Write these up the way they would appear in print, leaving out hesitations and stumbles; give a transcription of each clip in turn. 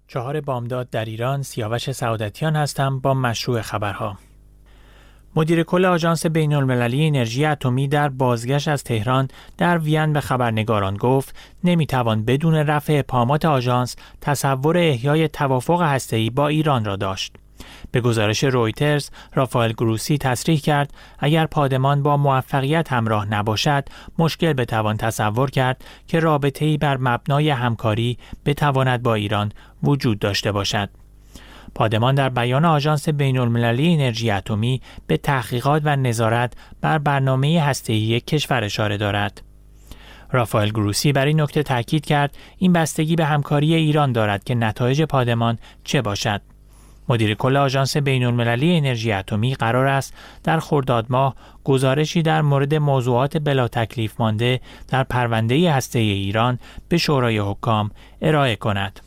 4 بامداد در ایران، سیاوش سعادتیان هستم با مشروع خبرها. مدیر کل آژانس بین‌المللی انرژی اتمی در بازگشت از تهران در وین به خبرنگاران گفت نمیتوان بدون رفع ابهامات آژانس تصور احیای توافق هسته‌ای با ایران را داشت. به گزارش رویترز، رافائل گروسی تصریح کرد اگر پادمان با موفقیت همراه نباشد، مشکل بتوان تصور کرد که رابطه‌ای بر مبنای همکاری بتواند با ایران وجود داشته باشد. پادمان در بیان آژانس بین‌المللی انرژی اتمی به تحقیقات و نظارت بر برنامه هسته‌ای کشور اشاره دارد. رافائل گروسی بر این نکته تاکید کرد این بستگی به همکاری ایران دارد که نتایج پادمان چه باشد. مدیر کل آژانس بین‌المللی انرژی اتمی قرار است در خرداد ماه گزارشی در مورد موضوعات بلا تکلیف مانده در پرونده هسته‌ای ایران به شورای حکام ارائه کند.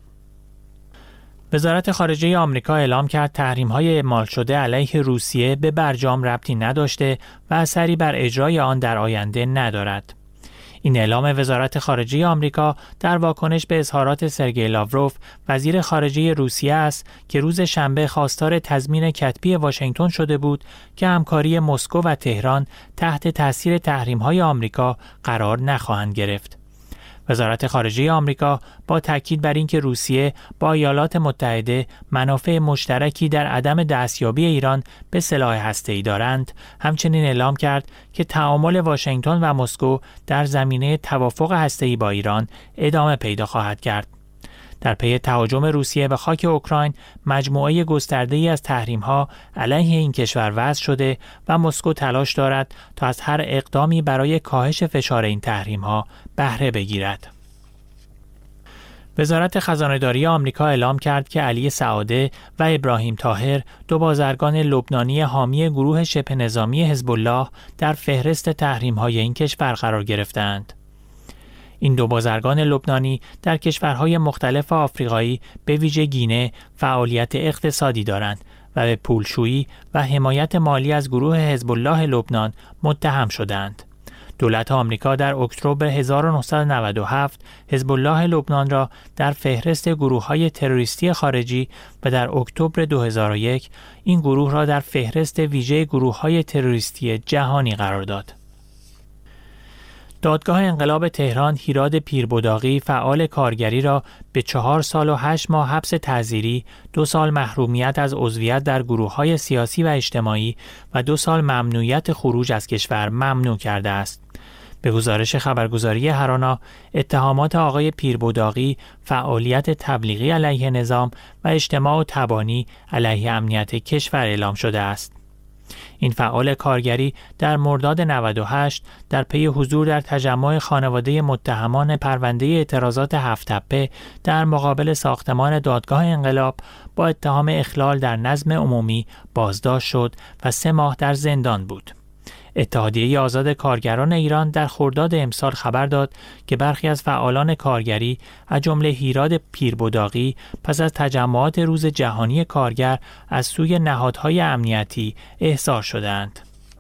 وزارت خارجه آمریکا اعلام کرد تحریم‌های اعمال شده علیه روسیه به برجام ربطی نداشته و اثری بر اجرای آن در آینده ندارد. این اعلام وزارت خارجه آمریکا در واکنش به اظهارات سرگئی لاوروف، وزیر خارجه روسیه است که روز شنبه خواستار تضمین کتبی واشنگتن شده بود که همکاری مسکو و تهران تحت تاثیر تحریم‌های آمریکا قرار نخواهند گرفت. وزارت خارجه آمریکا با تاکید بر اینکه روسیه با ایالات متحده منافع مشترکی در عدم دستیابی ایران به سلاح هسته‌ای دارند، همچنین اعلام کرد که تعامل واشنگتن و مسکو در زمینه توافق هسته‌ای با ایران ادامه پیدا خواهد کرد. در پی تهاجم روسیه به خاک اوکراین، مجموعه گسترده‌ای از تحریم‌ها علیه این کشور وضع شده و مسکو تلاش دارد تا از هر اقدامی برای کاهش فشار این تحریم‌ها بهره بگیرد. وزارت خزانه‌داری آمریکا اعلام کرد که علی سعاده و ابراهیم طاهر، دو بازرگان لبنانی حامی گروه شبه نظامی حزب الله، در فهرست تحریم‌های این کشور قرار گرفتند. این دو بازرگان لبنانی در کشورهای مختلف آفریقایی به ویژه گینه فعالیت اقتصادی دارند و به پولشویی و حمایت مالی از گروه حزب الله لبنان متهم شدند. دولت آمریکا در اکتبر 1997 حزب الله لبنان را در فهرست گروه‌های تروریستی خارجی و در اکتبر 2001 این گروه را در فهرست ویژه گروه‌های تروریستی جهانی قرار داد. دادگاه انقلاب تهران هیراد پیربداغی فعال کارگری را به 4 سال و 8 ماه حبس تعزیری، 2 سال محرومیت از عضویت در گروه‌های سیاسی و اجتماعی و 2 سال ممنوعیت خروج از کشور ممنوع کرده است. به گزارش خبرگزاری هرانا، اتهامات آقای پیربداغی فعالیت تبلیغی علیه نظام و اجتماع و تبانی علیه امنیت کشور اعلام شده است. این فعال کارگری در مرداد 98 در پی حضور در تجمع خانواده متهمان پرونده اعتراضات هفت‌تپه در مقابل ساختمان دادگاه انقلاب با اتهام اخلال در نظم عمومی بازداشت شد و 3 ماه در زندان بود. اتحادیه آزاد کارگران ایران در خرداد امسال خبر داد که برخی از فعالان کارگری از جمله هیراد پیربداغی پس از تجمعات روز جهانی کارگر از سوی نهادهای امنیتی احضار شدند.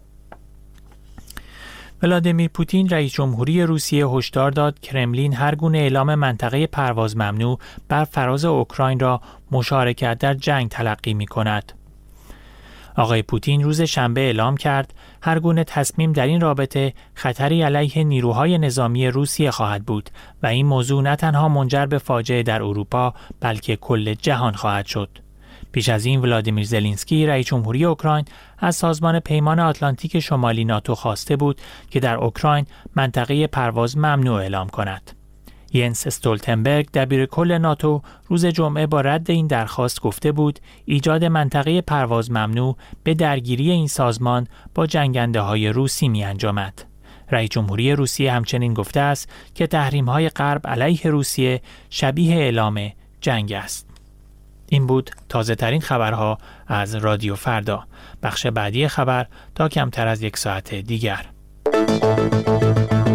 ولادیمیر پوتین رئیس جمهوری روسیه هشدار داد کرملین هر گونه اعلام منطقه پرواز ممنوع بر فراز اوکراین را مشارکت در جنگ تلقی می‌کند. آقای پوتین روز شنبه اعلام کرد هر گونه تصمیم در این رابطه خطری علیه نیروهای نظامی روسیه خواهد بود و این موضوع نه تنها منجر به فاجعه در اروپا بلکه کل جهان خواهد شد. پیش از این ولادیمیر زلنسکی رئیس جمهوری اوکراین از سازمان پیمان آتلانتیک شمالی ناتو خواسته بود که در اوکراین منطقه پرواز ممنوع اعلام کند. ینس استولتنبرگ دبیر کل ناتو روز جمعه با رد این درخواست گفته بود ایجاد منطقه پرواز ممنوع به درگیری این سازمان با جنگنده‌های روسی می‌انجامد. رئیس جمهوری روسیه همچنین گفته است که تحریم‌های غرب علیه روسیه شبیه اعلام جنگ است. این بود تازه ترین خبرها از رادیو فردا. بخش بعدی خبر تا کمتر از 1 ساعت دیگر.